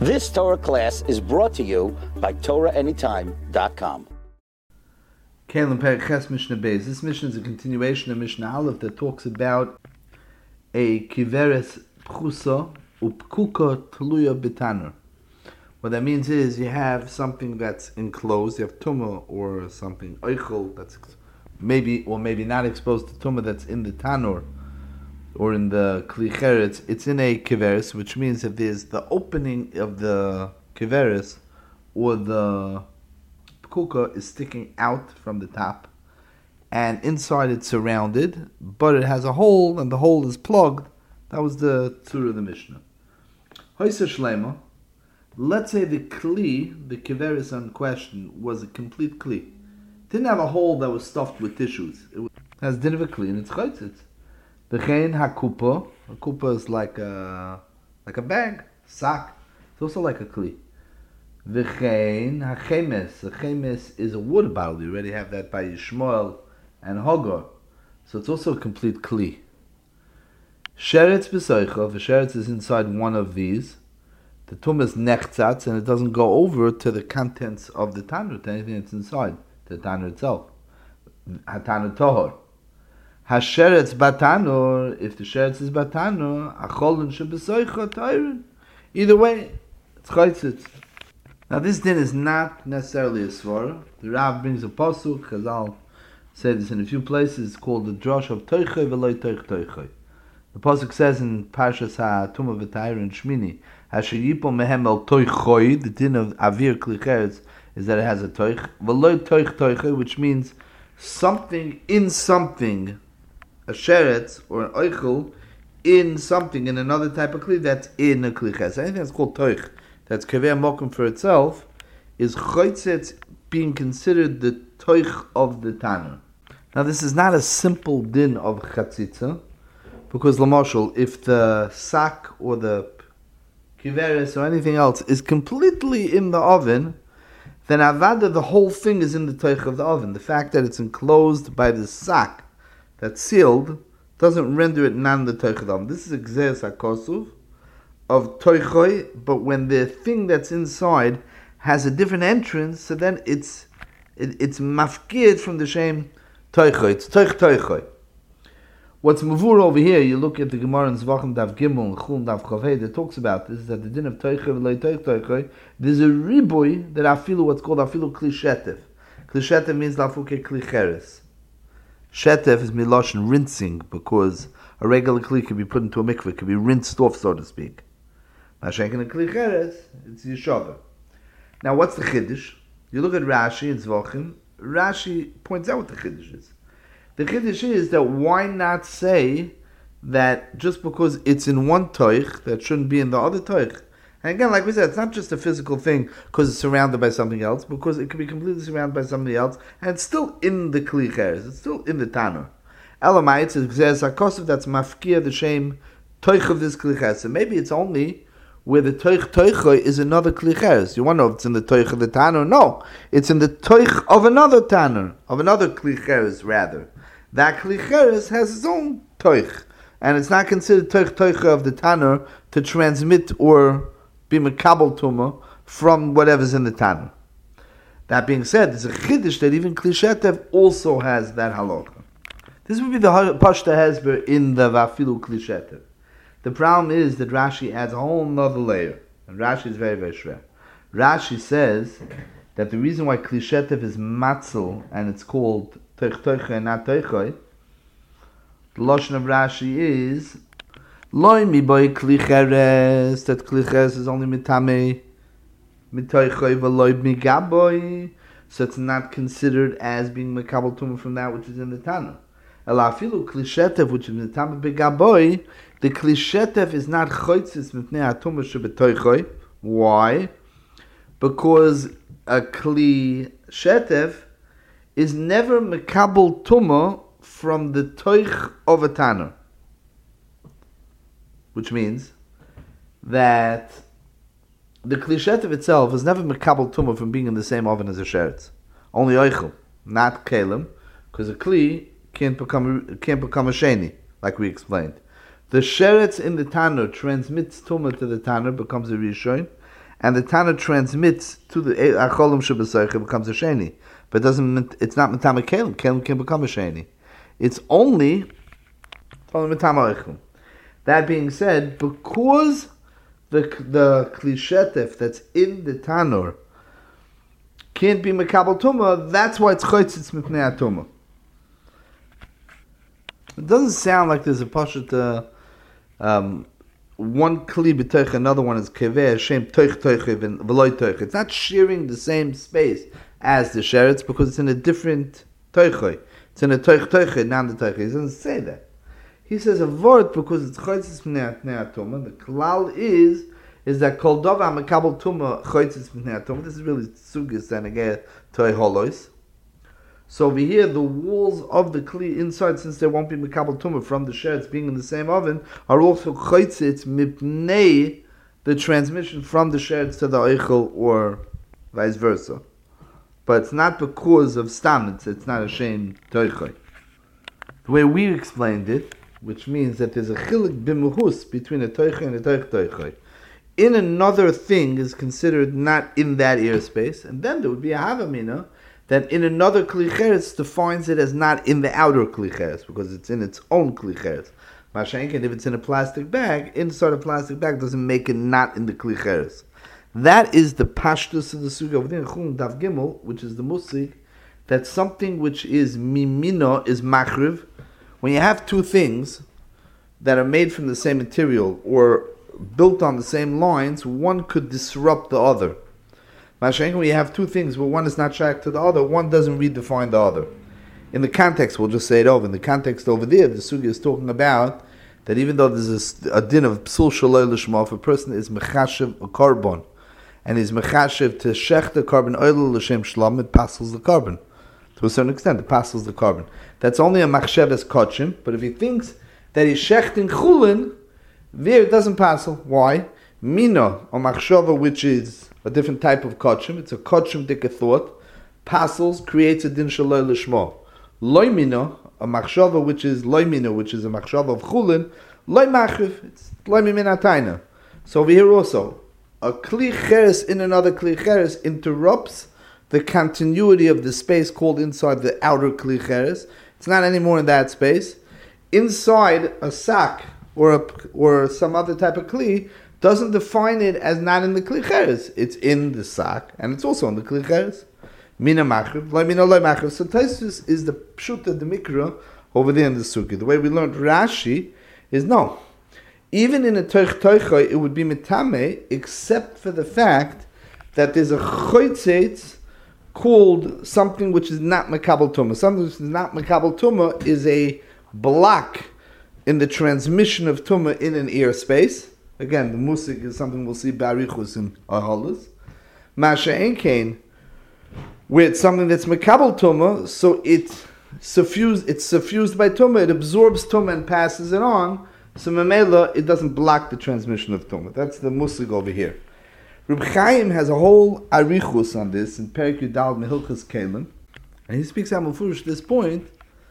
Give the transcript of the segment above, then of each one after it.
This Torah class is brought to you by TorahAnytime.com. Kalim Perek Ches Mishnah Beis. This Mishnah is a continuation of Mishnah Aleph that talks about a kiveres pchusa upkuka tluya b'tanur. What that means is you have something that's enclosed, you have tumah or something oichel that's maybe or maybe not exposed to tumah that's in the tanur or in the kli cheretz. It's in a kiveres, which means that there's the opening of the kiveres or the kuka is sticking out from the top, and inside it's surrounded, but it has a hole, and the hole is plugged. That was the tzur of the Mishnah. Hoysa shlema. Let's say the kli, the kiveris in question, was a complete kli. It didn't have a hole that was stuffed with tissues. It has din of a kli, and it's chaytzitz. The chen hakupa. A kupa is like a bag, sack. It's also like a kli. V'chein hachemes. The chemes is a water bottle. You already have that by Yishmael and Hagar. So it's also a complete kli. Sheretz b'soicha. The sheretz is inside one of these. The tumah is nechtzatz, and it doesn't go over to the contents of the tanur, to anything that's inside, to the tanur itself. Hatanur tohor. Hasheretz batanur. If the sheretz is batanur, acholin shebesoicha toirin. Either way, it's chaytzitz. Now this din is not necessarily a svara. The Rav brings a pasuk. Chazal said this in a few places. It's called the drosh of toichai v'loy toich toichai. The pasuk says in Parshas HaTumah v'Tayr and Shmini, Hasher yipol mehem el toichoi. The din of avir kli cheretz is that it has a toich v'loy toich toichai, which means something in something, a sheretz or an oichel in something, in another type of kli that's in a kli cheretz. Anything that's called toich, that's kaveh mokum for itself, is chaytzitz being considered the toich of the tanur. Now this is not a simple din of chatzitza, because lamashal, if the sack or the kiveres or anything else is completely in the oven, then avada, the whole thing is in the toich of the oven. The fact that it's enclosed by the sack that's sealed doesn't render it non the toich of the oven. This is exeres hakosuv of toichoi, but when the thing that's inside has a different entrance, so then it's mafkid from the shem toichoi. It's toichoi. What's mavur over here, you look at the Gemara in Zvachim Dav Gimel and Chul Dav Chavei that talks about this, that the din of toichoi v'lei toichoi, there's a riboy that afilu, what's called afilu kli shetev. Kli shetev means lafuke kli cheres. Shetev is miloshin, rinsing, because a regular kli can be put into a mikveh, can be rinsed off, so to speak. Mashenkin and kli cheres, it's yeshava. Now what's the chiddush? You look at Rashi in Zvachim. Rashi points out what the chiddush is. The chiddush is that why not say that just because it's in one toich, that shouldn't be in the other toich? And again, like we said, it's not just a physical thing because it's surrounded by something else, because it can be completely surrounded by something else, and it's still in the kli cheres, it's still in the tanur. Elamai, it says hakosov that's mafkia the shem toich of this kli cheres. So maybe it's only where the toich is another kli cheres. You want to know if it's in the toich of the tanur? No, it's in the toich of another tanur, of another kli cheres rather. That kli cheres has its own toich, and it's not considered toich of the tanur to transmit or be mekabel tumah from whatever's in the tanur. That being said, there's a chiddush that even kli shetev also has that halacha. This would be the pashta hezber in the vafilu kli shetev. The problem is that Rashi adds a whole nother layer, and Rashi is very, very shver. Rashi says that the reason why kli shetev is matzel and it's called toich and not toichoi, the lashon of Rashi is loy mi boy kli cheres, that kli cheres is only mitame mitoichoi v'loy mi gaboy, so it's not considered as being mekabel tumah from that which is in the tanur. Elafilu kli shetev, which is mitame begaboy, the kli shetev is not choitzis mipnei hatumah shebetoichoi. Why? Because a kli shetev is never mekabel tumah from the toich of a tanur, which means that the kli shetev itself is never mekabel tumah from being in the same oven as a sheretz. Only oichel, not kelim, because a kli can't become a sheni, like we explained. The sheretz in the tanur transmits tumah to the tanur, becomes a rishon, and the Tana transmits to the Acholim Shabasaycha, becomes a Sheni. But it's not Matama Kelim. Kelim can become a Sheni. It's only Matama Eichel. That being said, because the Klishetef that's in the Tanur can't be Mekabel Tumah, that's why it's Choitzitz Mipnei Tumah. It doesn't sound like there's a Pashat, one Kli b'toich, another one is Keveh, Shem Toich Toichiv, and V'loi Toich. It's not sharing the same space as the Sheretz because it's in a different Toichoi. It's in a Toich Toichid, not the Toichid. He doesn't say that. He says a word because it's Choitzis Mnei Tumah. The Klal is that Kol Dova Mekabel Tumah Choitzis Mnei Tumah. This is really Sugis and again Toich Holois. So over here, the walls of the Kli inside, since there won't be Mekabel Tumah from the Sheretz being in the same oven, are also Choitzis Mipnei the transmission from the Sheretz to the Eichel or vice versa. But it's not because of Stam, it's not a shame Toichoi. The way we explained it, which means that there's a chilik b'muhus between a toichoi and a toichoi. In another thing is considered not in that airspace, and then there would be a havamina that in another klicheres defines it as not in the outer klicheres because it's in its own klicheres. Mashenkin, if it's in a plastic bag, inside a plastic bag doesn't make it not in the klicheres. That is the pashtus of the suga within Chum Dav Gimel, which is the musik, that something which is mimino is machriv. When you have two things that are made from the same material or built on the same lines, one could disrupt the other. Mashenka, when you have two things where one is not shaykh to the other, one doesn't redefine the other. In the context, we'll just say it over. In the context over there, the Sugi is talking about that even though there's a din of psul shaloi l'shma, if a person is mechashiv a carbon, and is mechashiv to shech the carbon oil l'shem shlam, it passes the carbon. To a certain extent, it passes the carbon. That's only a machsheves kochim, but if he thinks that he's shechting chulin, there it doesn't pass. Why? Mina, or machshava, which is a different type of kochim, it's a kochim dika thought, passes, creates a din shaloi l'shma. Loy mina, a machshava, which is loy mina, which is a machshava of chulin, loy machiv, it's loy mina taina. So over here also, a kli cheres in another kli cheres interrupts the continuity of the space called inside the outer kli cheres. It's not anymore in that space. Inside a sack or some other type of kli doesn't define it as not in the kli cheres. It's in the sack and it's also in the kli cheres. Mina machriv, loy mina loy machriv. So Taisus is the pshuta, the mikra over there in the suki. The way we learned Rashi is no. Even in a toich toichoi, it would be mitame, except for the fact that there's a choitzetz called something which is not Mekabel Tumah. Something which is not Mekabel Tumah is a block in the transmission of Tumah in an airspace. Again, the musik is something we'll see barichus in Ahalas. Masha Enkain, where it's something that's Mekabel Tumah, so it's suffused by Tumah, it absorbs Tumah and passes it on, so Mamela, it doesn't block the transmission of Tumah. That's the musik over here. Reb Chaim has a whole arichus on this in Perek Yudal Mehilchas Kelim, and he speaks out Mufurish this point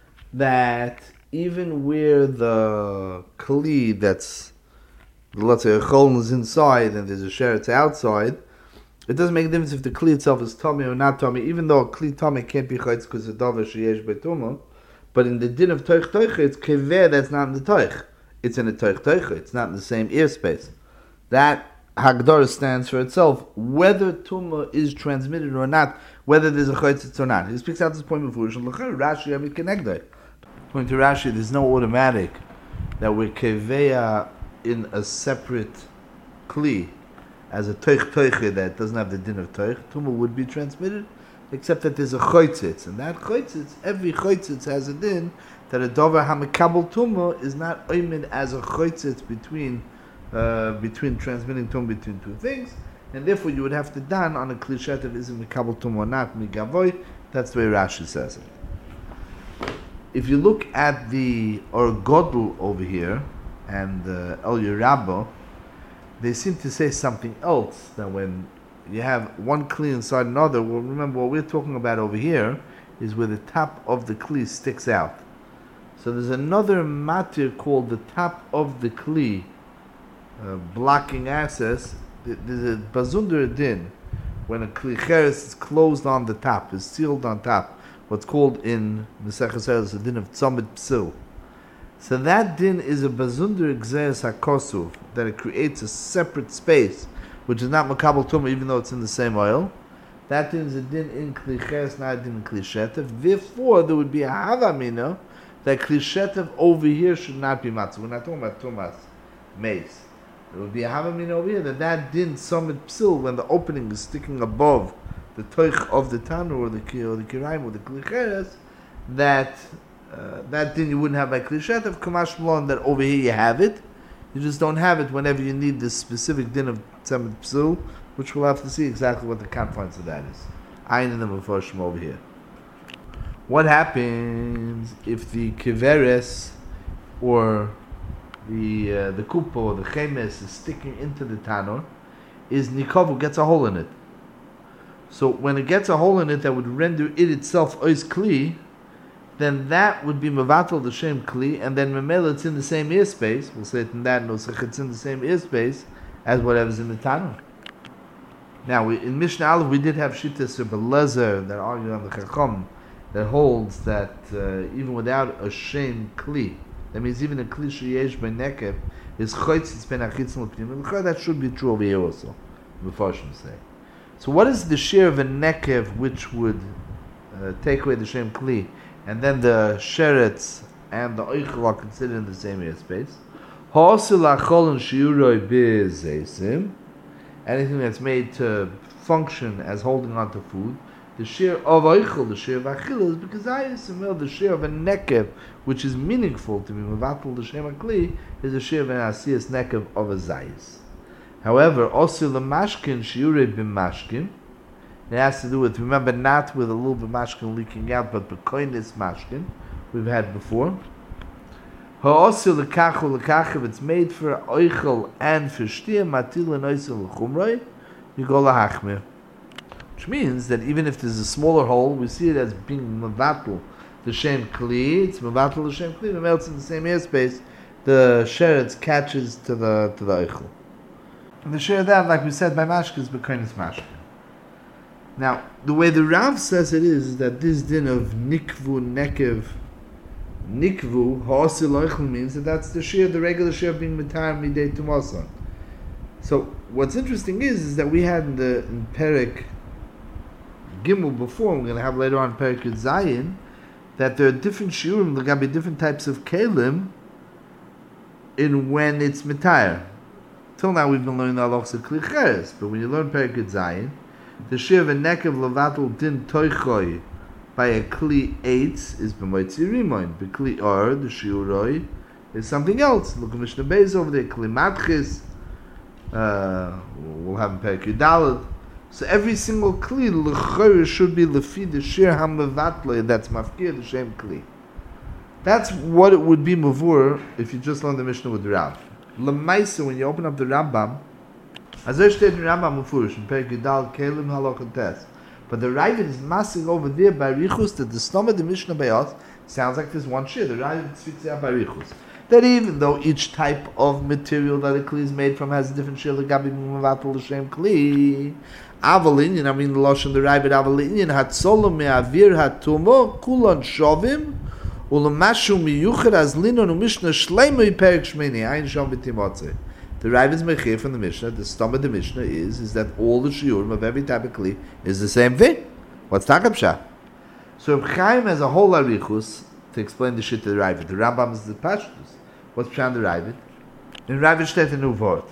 that even where the kli that's, let's say a chol is inside and there's a sheretz outside, it doesn't make a difference if the kli itself is tummy or not tummy, even though a kli tummy can't be chaytz because the davar sheyesh betumah, but in the din of toich toich, it's keveh that's not in the toich. It's in the toich toich, it's not in the same airspace. That Hagdara stands for itself, whether Tumah is transmitted or not, whether there's a chaytzitz or not. He speaks out this point before, Rashi, Amit Kenegdai. According to Rashi, there's no automatic that we're keveya in a separate kli, as a toich toich that doesn't have the din of toich. Tumah would be transmitted, except that there's a chaytzitz, and that chaytzitz, every chaytzitz has a din, that a dover hamekabel Tumah is not oimid as a chaytzitz between transmitting tumah between two things, and therefore you would have to dan on a klishet of isn't mekabel tumah or not migavoy. That's the way Rashi says it. If you look at the Or Godel over here and the El Yerabba, they seem to say something else. That when you have one kli inside another, well, remember what we're talking about over here is where the top of the kli sticks out. So there's another matter called the top of the kli blocking access there's a bazunder din when a kli cheres is closed on the top, is sealed on top, what's called in Maseches Erez the din of tzomid psil. So that din is a bazunder exeres hakosuv, that it creates a separate space, which is not makabel tumah, even though it's in the same oil. That din is a din in kli cheres, not a din in kli shetev. Therefore, there would be a havamina that kli shetev over here should not be matzah. We're not talking about tumas mace. There would be a havamina over here that din tzomid psil, when the opening is sticking above the toich of the tanur or the kiraim or the kli cheres, that din you wouldn't have by kli shetev. Kamash malon, that over here you have it. You just don't have it whenever you need this specific din of tzomid psil, which we'll have to see exactly what the confines of that is. Ayin in the Mefarshim over here. What happens if the kiveres or the kupa or the chemes is sticking into the tanur? Is nikovu, gets a hole in it. So when it gets a hole in it that would render it itself ois kli, then that would be mevatel the shem kli, and then memela it's in the same airspace. We'll say it in that nusach, it's in the same airspace as whatever's in the tanur. Now, in Mishnah Aleph, we did have Shittas Rebbe Lezer that argued on the Chacham that holds that even without a shem kli, that means even a kli sheyesh by nekev is choitzitz ben achitzon l'pnim. That should be true over here also, the Mefarshim say. So, what is the share of a nekev which would take away the shem kli, and then the sheretz and the oichel are considered in the same airspace? Ha'osil achol shiuroi be'zeisim. Anything that's made to function as holding on to food, the share of oichel, the share of achil, is because the share of a nekev, which is meaningful to be mevatel the shem akli, is the share of an asiyas nekev of a zayis. However, also the mashkin shiurei b'mashkin, it has to do with, remember, not with a little bit mashkin leaking out, but b'koinis mashkin we've had before. Ha'osil l'kachu l'kach, if it's made for oichel and for shtir, matil and oisil l'chumroi, you go lahachmir. Which means that even if there's a smaller hole, we see it as being mevatel the shem kli, it's mevatel the shem kli, it's in the same airspace, the sheretz catches to the oichel. And the share of that, like we said, by mashkin is b'koinis mashkin. Now, the way the Rav says it is that this din of nikvu nekev, nikvu ha'osil oichel, means that that's the share, the regular share of being mitar midei tumasan. So what's interesting is that we had in Perek Gimel before, we're going to have later on Perek Yud Zayin, that there are different shiurim, there are going to be different types of kelim in when it's mitar. Till now we've been learning the halachos of kli cheres, but when you learn Perek Yud Zayin, the share of a nekev levatel din toichoi by a kli eitz is b'moitzi rimoin. B'kli or, the shiuroi, is something else. Look at Mishnah Beis over there, kli matchis, we'll have in Perek Yud Daled. So every single kli, l'chor, should be lefi the shir ha-mevatle, that's mafkir, the shem kli. That's what it would be mavur if you just learn the Mishnah with Rav. L'maisa, when you open up the Rambam, as I stated in Rambam Mufurish, in Perek Yud Daled, kelim halach tes. But the Ravid is massing over there by Richus that the stomach of the Mishnah Bayot sounds like there's one shir. The Ravid speaks out by Richus. That even though each type of material that a kli is made from has a different shir, the Gabi Muvatul L'Shem Kli, Avalinian, I mean the Lashon, the Ravid Avalinian, Hatzolam Me'avir Hatumo, Kulon Shovim, Ulamashu Miyucher as Linon Umishna Shleimoi Perek Shmeni, Ein Shom B'Timotze. The Ravid's Mechir from the Mishnah, the stomach of the Mishnah is that all the shiurim of every type of kli is the same thing. What's Takabshah? So if Chaim has a whole arichus to explain the shit to the Ravid, the Rambam is the Pashtus. What's Pshan the Ravid? In Ravid steht in Uvort.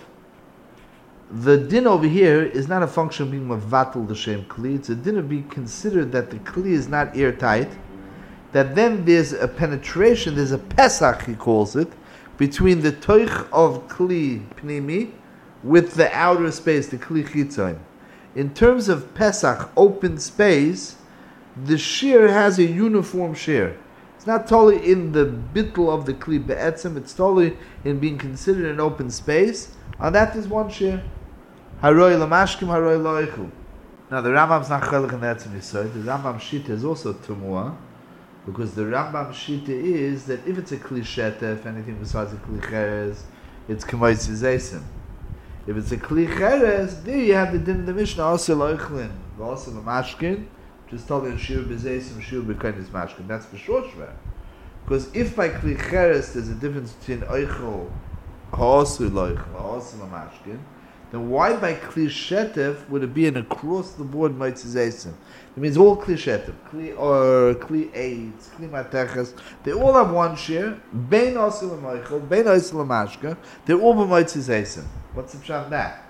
The din over here is not a function of being mavatal the shem kli, it's a din of being considered that the kli is not airtight, that then there's a penetration, there's a pesach, he calls it, between the toich of kli pnimi with the outer space, the kli chitzoin. In terms of Pesach, open space, the shear has a uniform shear. It's not totally in the bittul of the kli be'etzim, it's totally in being considered an open space. On that is one shear. Haroi lamashkim, haroi loichu. Now the Rambam's not chelik in the etzim yisoid. The Rambam shita is also tumua, because the Rambam shita is that if it's a kli sheta, if anything besides a kli cheres, it's k'moitzi zeisim. If it's a kli cheres, there you have the din of the Mishnah, also loichlin, also mashkin, just told you shir b'zeisim, shir b'kainis mashkin. That's for sure shver. Because if by kli cheres there's a difference between oichel, ha'asu loichlin, ha'asu mashkin, then why by kli shetef would it be an across the board mitzvah? It means all kli shetef, kli or kli eitz, kli mateches, they all have one share. Bein asu l'moichel, bein asu l'mashka. They're all b'mitzvah. What's the pshat that?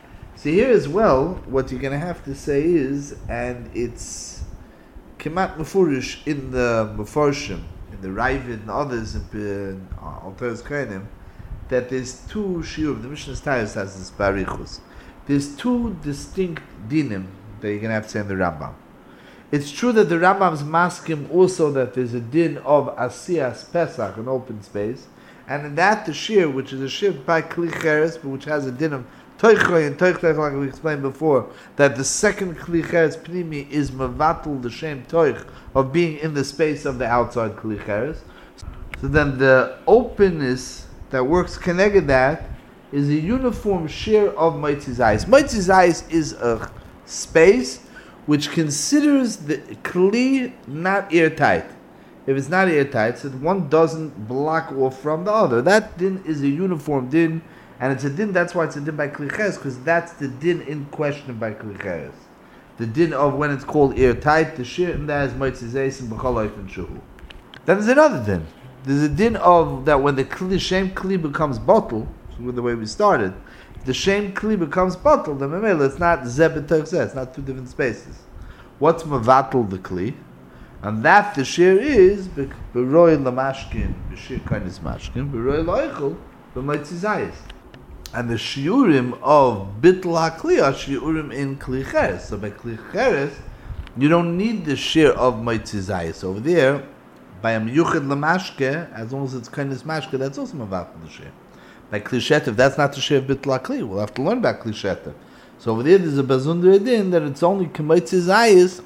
So here as well, what you're going to have to say is, and it's kemat mefurish in the mefarshim, in the Ravid and others in Alteres Kainim, that there's two shiur. The Mishnah Tayus has this barichus. There's two distinct dinim that you're going to have to say in the Rambam. It's true that the Rambam's maskim also that there's a din of asiyas pesach, an open space, and in that the shir, which is a shir by kli cheres, but which has a din of toichoy and toich, like we explained before, that the second kli cheres pnimi is mavatul the shem toich of being in the space of the outside kli cheres. So then the openness that works connected that is a uniform share of Maitzizayis. Maitzizayis is a space which considers the kli not airtight. If it's not airtight, so one doesn't block off from the other. That din is a uniform din, and it's a din, that's why it's a din by kli cheres, because that's the din in question by kli cheres. The din of when it's called airtight, the shir, and that is Maitzizayis and b'chol and shuhu. Then there's another din. There's a din of that when the kli, shem kli becomes bottle, with the way we started, the shem kli becomes bottle, the memela, it's not zeb and tokseh, it's not two different spaces. What's mavatul the kli? And that the shir is b'roi l'mashkin, b'shir kainis mashkin, b'roi l'oichel, b'maitzizayis. And the shiurim of bitl ha'kli are shiurim in kli cheres. So by kli cheres, you don't need the shir of maitzizayis. Over there, by a miyuchid l'mashke, as long as it's kainis mashke, that's also mavatul the shir. By kli shetef, that's not the shir of bitl ha'kli. We'll have to learn about kli shetef. So over there, there's a bazundra din that it's only k'maitzizayis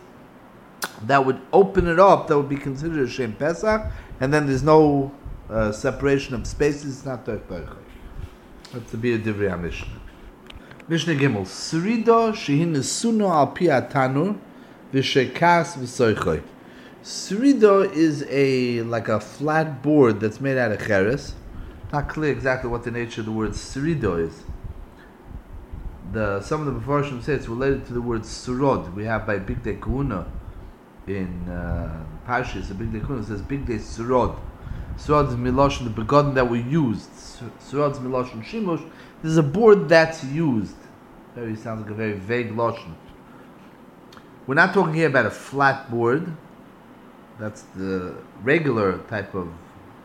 that would open it up, that would be considered a Shem Pesach, and then there's no separation of spaces, it's not Toich. That's to be a Divrei HaMishnah. Mishnah Gimel, Srido shehin nesuno al pi hatanur v'shekas v'soichoi. Srido is like a flat board that's made out of cheres. Not clear exactly what the nature of the word Srido is. Some of the Mefarshim say it's related to the word Surod. We have by Big Day Kahuna in Parshas, a Big Day Kahuna says Big Day Surod. Surod is Miloshon, the begotten that we used. Surod is Miloshon Shimush. This is a board that's used. Sounds like a very vague Loshon. We're not talking here about a flat board. That's the regular type of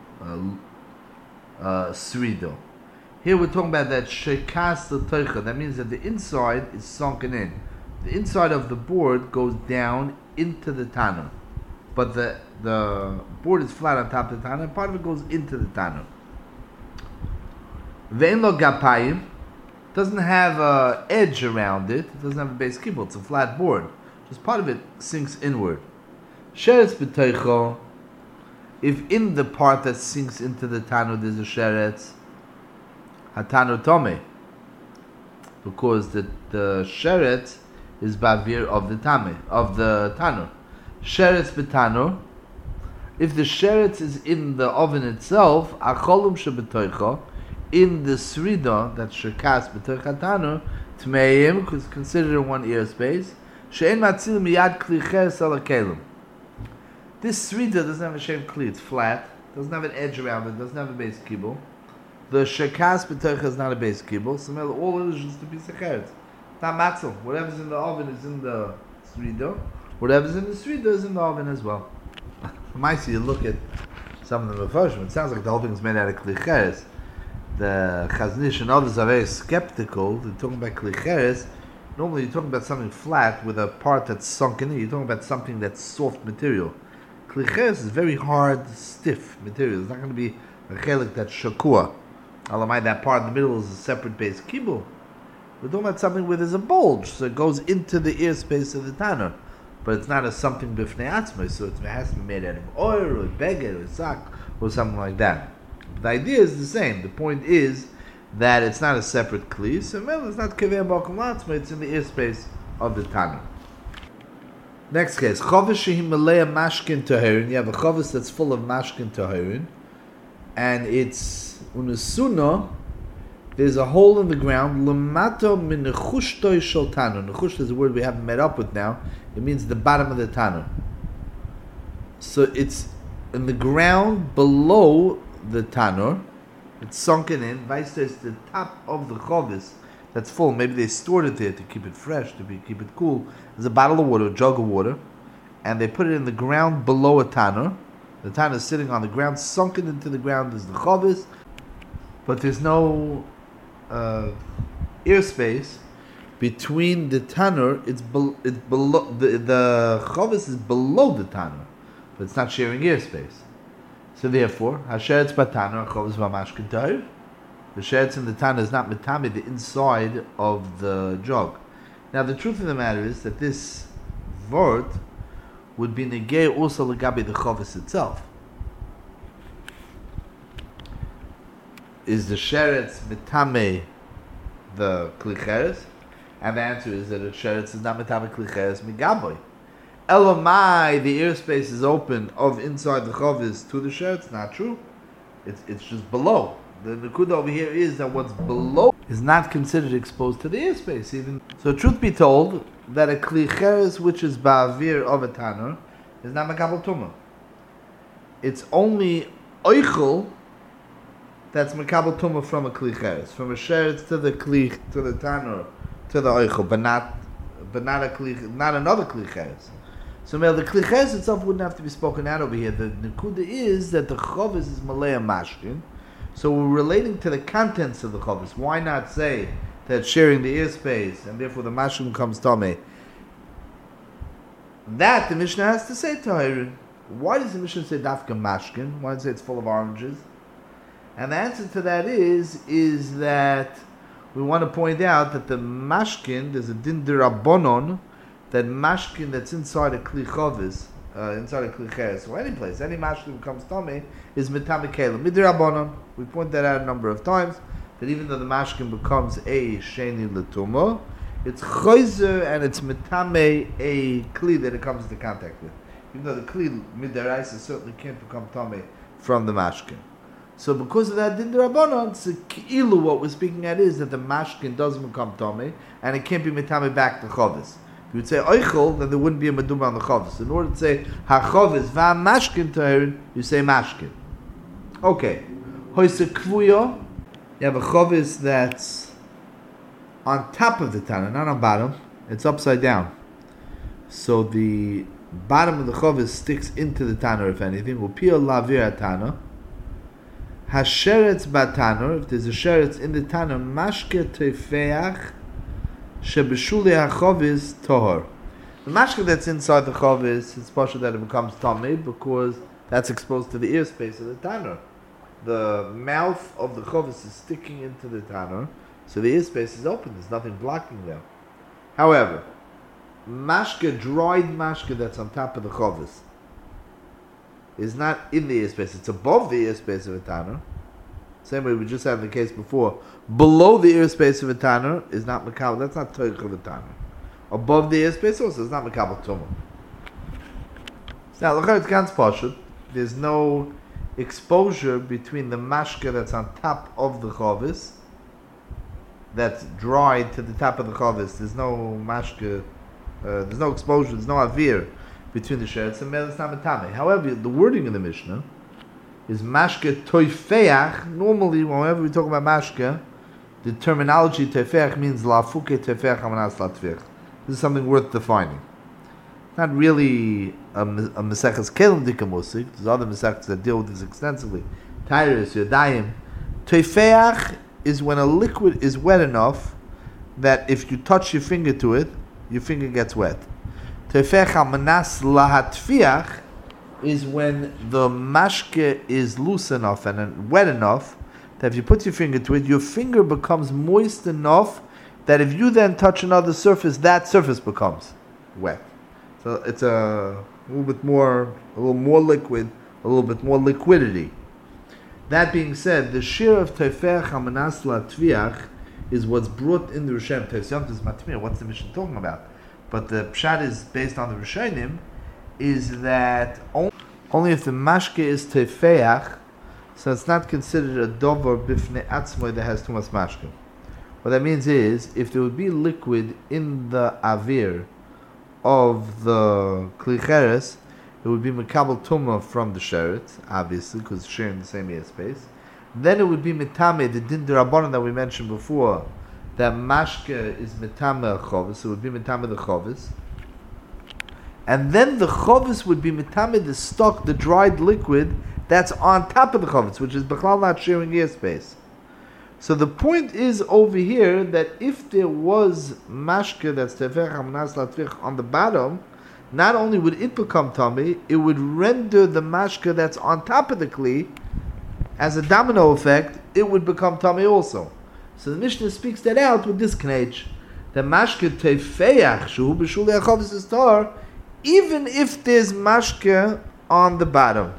Srido. Here we're talking about that shekas the toicha. That means that the inside is sunken in. The inside of the board goes down into the tanur, but the board is flat on top of the tanur, and part of it goes into the tanur. Ve'en lo gapayim, doesn't have an edge around it. It doesn't have a base kibble. It's a flat board. Just part of it sinks inward. Sheretz b'toicha. If in the part that sinks into the tanur there's a sheretz, Hatanu Tome, because the sheret is bavir of the tame of the tanur. Sheretz b'tanur. If the sheretz is in the oven itself, acholum shebetoicha, in the srida that shekas b'toicha tanur, tmeim, because considered in one ear space. She'en matzil miyad kli cheres ala kelim. This srida doesn't have a shem kli; it's flat, doesn't have an edge around it, doesn't have a base kibble. The shekas b'toicha is not a base kibble, so all it is just a piece of cheretz. Not matzel. Whatever's in the oven is in the srida. Whatever's in the srida is in the oven as well. Might you look at some of the mefarshim, it sounds like the whole thing is made out of kli cheres. The Chaznish and others are very skeptical. They're talking about kli cheres. Normally you're talking about something flat with a part that's sunken in. You're talking about something that's soft material. Kli cheres is very hard, stiff material. It's not going to be a chelik that's shakua. Alamai, that part in the middle is a separate base kibble. We're talking about something where there's a bulge, so it goes into the ear space of the tanur. But it's not a something b'fnei atzmai, so it has to be made out of oil or beged or sak or something like that. But the idea is the same. The point is that it's not a separate kli, so it's not kiveh b'akum latzma, it's in the airspace of the tanner. Next case, chovis shehim malaya mashkin tahirin. You have a chovis that's full of mashkin tahirin, and it's unasuna. There's a hole in the ground. Lamato min nechushtoi shel tanner. Nechush is a word we haven't met up with now. It means the bottom of the tanner. So it's in the ground below the tanner. It's sunken in. Vice there's the top of the chovis that's full. Maybe they stored it there to keep it fresh, keep it cool. There's a bottle of water, a jug of water, and they put it in the ground below a tanner. The tanner is sitting on the ground, sunken into the ground is the chovis, but there's no airspace between the tanner. It's below the chovis is below the tanner, but it's not sharing airspace. So therefore, hasheretz batanner chovis v'mashkin tahir. The sheretz in the tanner is not metame the inside of the jug. Now the truth of the matter is that this word would be negei also legabe the chovis itself. Is the sheretz metame the klicheres? And the answer is that the sheretz is not metame klicheres migaboy. Elamai, the airspace is open of inside the chovis to the sheretz. Not true. It's just below. The nekuda over here is that what's below is not considered exposed to the airspace. Even so, truth be told, that a klicheres which is ba'avir of a tanner is not makabel tumah. It's only oichel that's makabel tumah from a klicheres, from a sheretz to the tanner to the oichel, but not another klicheres. So the klicheres itself wouldn't have to be spoken out over here. The nekuda is that the chovis is malaya mashkin. So we're relating to the contents of the chovis. Why not say that sharing the airspace and therefore the mashkin comes tameh? That the Mishnah has to say tahirin. Why does the Mishnah say dafka mashkin? Why does it say it's full of oranges? And the answer to that is that we want to point out that the mashkin, there's a din derabonon, that mashkin that's inside a kli chovis, inside a klicheres, or any place, any mashkin becomes tameh, is mitame kelim midirabanan. We point that out a number of times, that even though the mashkin becomes a sheni l'tumah, it's choizer and it's mitame a kli that it comes into contact with. Even though the kli midaraisa certainly can't become tameh from the mashkin. So because of that din d'Rabbanan, so ki'ilu what we're speaking at is that the mashkin doesn't become tameh and it can't be mitame back to chovis. If you would say oichel, then there wouldn't be a meduma on the chovis. In order to say ha-chovis va-mashkin tahirin, you say mashkin. Okay. Hoise kvuyo, you have a chovis that's on top of the tanner, not on bottom. It's upside down. So the bottom of the chovis sticks into the tanner, if anything. Upio lavir tanner. Ha-sheretz ba-tanner, if there's a sheretz in the tanner, mashke tefeach, shebeshuli ha-chovis tohor. The mashke that's inside the chovis, it's possible that it becomes tameh because that's exposed to the airspace of the tanner. The mouth of the chovis is sticking into the tanner, so the airspace is open. There's nothing blocking them. However, mashke, dried mashke that's on top of the chovis, is not in the airspace. It's above the airspace of a tanner. Same way we just had in the case before. Below the airspace of a tanner is not makabel. That's not toich of a tanner. Above the airspace also is not makabel tumah. Now, look at it's ganz pashut. There's no exposure between the mashke that's on top of the chovis, that's dried to the top of the chovis. There's no mashke, there's no exposure, there's no avir between the sheretz and melis namatame. However, the wording of the Mishnah is mashke toifeach. Normally, whenever we talk about mashke, the terminology toifeach means lafuke toifeach amanas latvich. This is something worth defining. Not really a Maseches Kelim Dikamusik. There's other Maseches that deal with this extensively. Tyrus, Yodayim. Toifeach is when a liquid is wet enough that if you touch your finger to it, your finger gets wet. Toifeach amanas lahatfiach is when the mashke is loose enough and wet enough that if you put your finger to it, your finger becomes moist enough that if you then touch another surface, that surface becomes wet. So it's a little more liquid, a little bit more liquidity. That being said, the shir of Tefech Hamanas Latviach is what's brought in the Rishonim. Tefech is Matmir. What's the mission talking about? But the pshat is based on the Rishonim, is that only if the mashke is Tefech, so it's not considered a dover bifnei atzmoi that has too much mashke. What that means is, if there would be liquid in the avir of the klicheres, it would be mekabel tumah from the sheret, obviously, because it's sharing the same airspace. Then it would be mitame, the din d'rabbanan that we mentioned before, that mashke is mitame chovis, it would be mitame the chovis. And then the chovis would be mitame the stock, the dried liquid, that's on top of the chovis, which is b'chlal not sharing airspace. So the point is over here that if there was mashke that's tefech hamanas latvich on the bottom, not only would it become tummy, it would render the mashke that's on top of the kli, as a domino effect, it would become tummy also. So the Mishnah speaks that out with this knage. The mashke tefeach shu b'shulei achavis is tar, even if there's mashke on the bottom.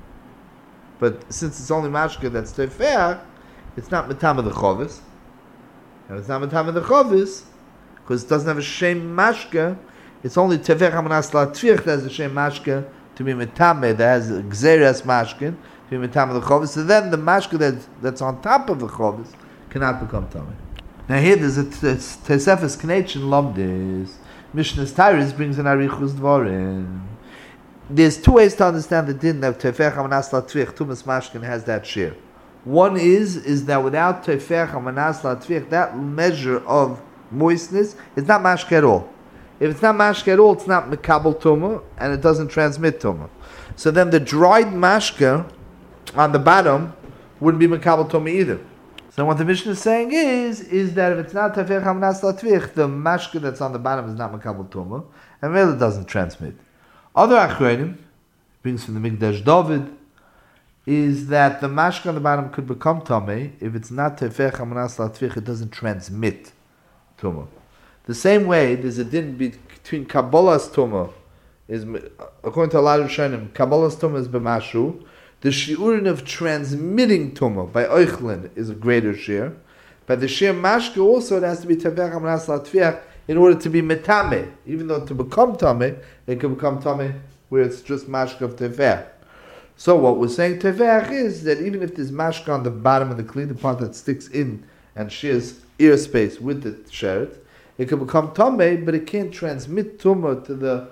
But since it's only mashke that's tefeach, it's not metama the chovis. And it's not metama the chovis, because it doesn't have a shem mashke. It's only tefech hamanas latvich that has a shem mashke to be metame, that has a gzeres mashke to be metame the chovis. So then the mashke that's on top of the chovis cannot become tame. Now here there's a tesefes knech in Lomdis. Mishnah's Tyrus brings an arichus dvorin. There's two ways to understand the din of tefech hamanas latvich. Tumas mashke has that share. One is that without tefech hamanas latvich, that measure of moistness is not mashke at all. If it's not mashke at all, it's not mekabel tumah, and it doesn't transmit tumah. So then the dried mashke on the bottom wouldn't be mekabel tumah either. So what the Mishnah is saying is that if it's not tefech hamanas latvich, the mashke that's on the bottom is not mekabel tumah, and really doesn't transmit. Other achronim, brings from the Mikdash David, is that the mashke on the bottom could become tumah if it's not tefech hamanas latvich, it doesn't transmit tumah. The same way, there's a din between Kabbalah's tumah, is according to a lot of Rishonim, Kabbalah's tumah is b'mashu. The shiurin of transmitting tumah by oichlin is a greater share. But the share mashke also, it has to be tefech hamanas latvich in order to be metame. Even though to become tameh, it can become tameh where it's just mashke of tefech. So what we're saying tefech is that even if there's mashke on the bottom of the kli, the part that sticks in and shares ear space with the sheret, it can become tameh, but it can't transmit tumah to the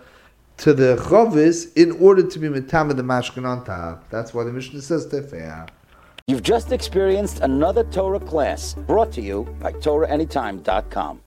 chovis in order to be metame the mashke on top. That's why the Mishnah says tefech. You've just experienced another Torah class brought to you by TorahAnytime.com.